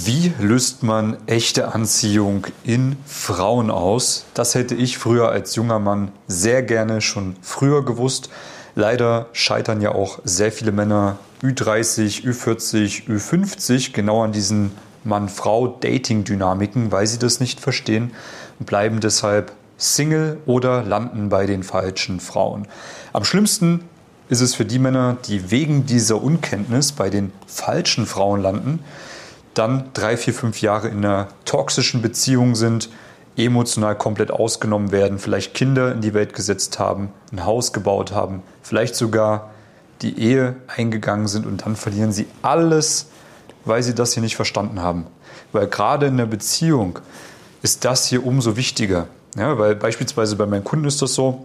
Wie löst man echte Anziehung in Frauen aus? Das hätte ich früher als junger Mann sehr gerne schon früher gewusst. Leider scheitern ja auch sehr viele Männer Ü30, Ü40, Ü50 genau an diesen Mann-Frau-Dating-Dynamiken, weil sie das nicht verstehen und bleiben deshalb Single oder landen bei den falschen Frauen. Am schlimmsten ist es für die Männer, die wegen dieser Unkenntnis bei den falschen Frauen landen, dann 3, 4, 5 Jahre in einer toxischen Beziehung sind, emotional komplett ausgenommen werden, vielleicht Kinder in die Welt gesetzt haben, ein Haus gebaut haben, vielleicht sogar die Ehe eingegangen sind und dann verlieren sie alles, weil sie das hier nicht verstanden haben. Weil gerade in der Beziehung ist das hier umso wichtiger. Ja, weil beispielsweise bei meinen Kunden ist das so,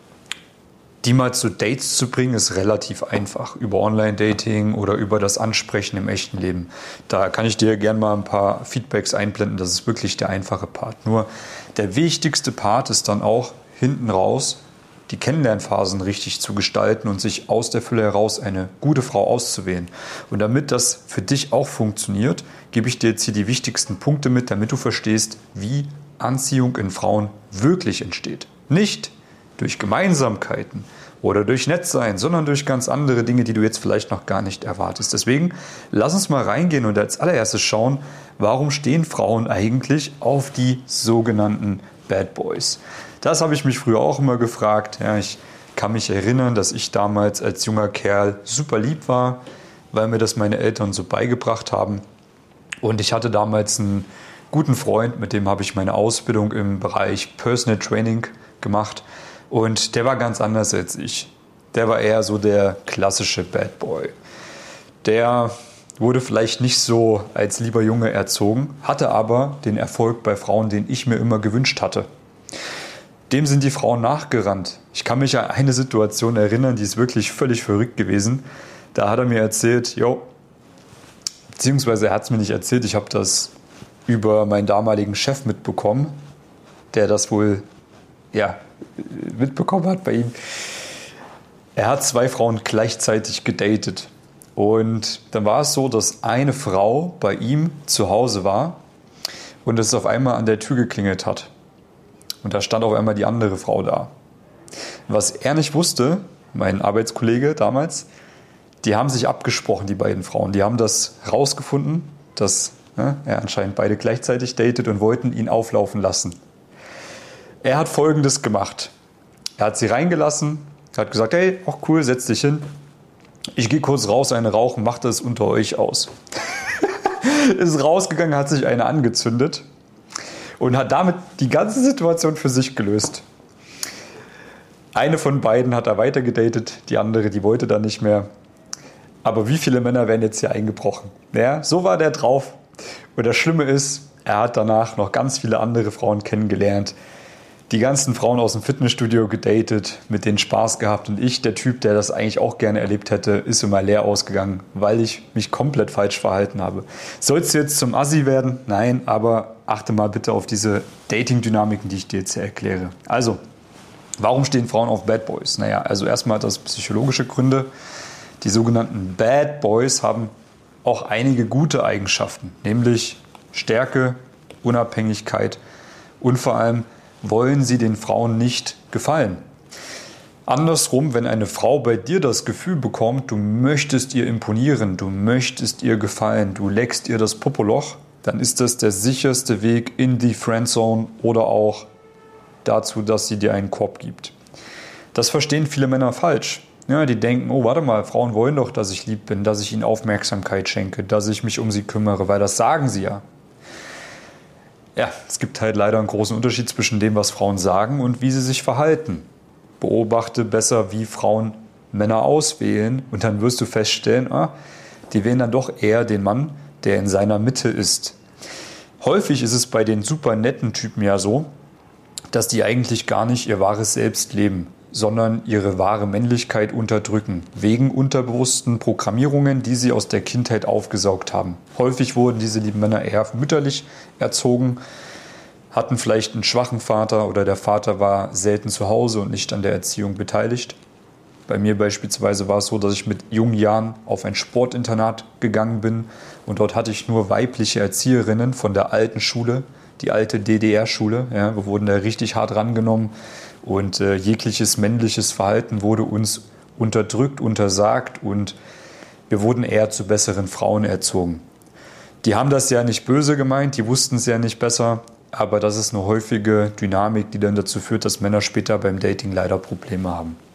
die mal zu Dates zu bringen, ist relativ einfach. Über Online-Dating oder über das Ansprechen im echten Leben. Da kann ich dir gerne mal ein paar Feedbacks einblenden. Das ist wirklich der einfache Part. Nur der wichtigste Part ist dann auch hinten raus, die Kennenlernphasen richtig zu gestalten und sich aus der Fülle heraus eine gute Frau auszuwählen. Und damit das für dich auch funktioniert, gebe ich dir jetzt hier die wichtigsten Punkte mit, damit du verstehst, wie Anziehung in Frauen wirklich entsteht. Nicht durch Gemeinsamkeiten oder durch Nettsein, sondern durch ganz andere Dinge, die du jetzt vielleicht noch gar nicht erwartest. Deswegen lass uns mal reingehen und als allererstes schauen, warum stehen Frauen eigentlich auf die sogenannten Bad Boys? Das habe ich mich früher auch immer gefragt. Ja, ich kann mich erinnern, dass ich damals als junger Kerl super lieb war, weil mir das meine Eltern so beigebracht haben. Und ich hatte damals einen guten Freund, mit dem habe ich meine Ausbildung im Bereich Personal Training gemacht. Und der war ganz anders als ich. Der war eher so der klassische Bad Boy. Der wurde vielleicht nicht so als lieber Junge erzogen, hatte aber den Erfolg bei Frauen, den ich mir immer gewünscht hatte. Dem sind die Frauen nachgerannt. Ich kann mich an eine Situation erinnern, die ist wirklich völlig verrückt gewesen. Da hat er mir erzählt, beziehungsweise er hat es mir nicht erzählt, ich habe das über meinen damaligen Chef mitbekommen, der das wohl mitbekommen hat bei ihm. Er hat 2 Frauen gleichzeitig gedatet. Und dann war es so, dass eine Frau bei ihm zu Hause war und es auf einmal an der Tür geklingelt hat. Und da stand auf einmal die andere Frau da. Was er nicht wusste, mein Arbeitskollege damals, die haben sich abgesprochen, die beiden Frauen. Die haben das rausgefunden, dass er anscheinend beide gleichzeitig datet und wollten ihn auflaufen lassen. Er hat Folgendes gemacht. Er hat sie reingelassen, hat gesagt, hey, auch cool, setz dich hin. Ich gehe kurz raus, eine rauchen, macht das unter euch aus. Ist rausgegangen, hat sich eine angezündet und hat damit die ganze Situation für sich gelöst. Eine von beiden hat er weiter gedatet, die andere, die wollte dann nicht mehr. Aber wie viele Männer wären jetzt hier eingebrochen? Ja, so war der drauf. Und das Schlimme ist, er hat danach noch ganz viele andere Frauen kennengelernt. Die ganzen Frauen aus dem Fitnessstudio gedatet, mit denen Spaß gehabt. Und ich, der Typ, der das eigentlich auch gerne erlebt hätte, ist immer leer ausgegangen, weil ich mich komplett falsch verhalten habe. Sollst du jetzt zum Assi werden? Nein, aber achte mal bitte auf diese Dating-Dynamiken, die ich dir jetzt hier erkläre. Also, warum stehen Frauen auf Bad Boys? Naja, also erstmal hat das psychologische Gründe. Die sogenannten Bad Boys haben auch einige gute Eigenschaften, nämlich Stärke, Unabhängigkeit und vor allem wollen sie den Frauen nicht gefallen. Andersrum, wenn eine Frau bei dir das Gefühl bekommt, du möchtest ihr imponieren, du möchtest ihr gefallen, du leckst ihr das Popoloch, dann ist das der sicherste Weg in die Friendzone oder auch dazu, dass sie dir einen Korb gibt. Das verstehen viele Männer falsch. Ja, die denken, oh warte mal, Frauen wollen doch, dass ich lieb bin, dass ich ihnen Aufmerksamkeit schenke, dass ich mich um sie kümmere, weil das sagen sie ja. Ja, es gibt halt leider einen großen Unterschied zwischen dem, was Frauen sagen und wie sie sich verhalten. Beobachte besser, wie Frauen Männer auswählen und dann wirst du feststellen, die wählen dann doch eher den Mann, der in seiner Mitte ist. Häufig ist es bei den super netten Typen ja so, dass die eigentlich gar nicht ihr wahres Selbst leben, sondern ihre wahre Männlichkeit unterdrücken, wegen unterbewussten Programmierungen, die sie aus der Kindheit aufgesaugt haben. Häufig wurden diese lieben Männer eher mütterlich erzogen, hatten vielleicht einen schwachen Vater oder der Vater war selten zu Hause und nicht an der Erziehung beteiligt. Bei mir beispielsweise war es so, dass ich mit jungen Jahren auf ein Sportinternat gegangen bin und dort hatte ich nur weibliche Erzieherinnen von der alten Schule, die alte DDR-Schule. Ja, wir wurden da richtig hart rangenommen und jegliches männliches Verhalten wurde uns unterdrückt, untersagt und wir wurden eher zu besseren Frauen erzogen. Die haben das ja nicht böse gemeint, die wussten es ja nicht besser, aber das ist eine häufige Dynamik, die dann dazu führt, dass Männer später beim Dating leider Probleme haben.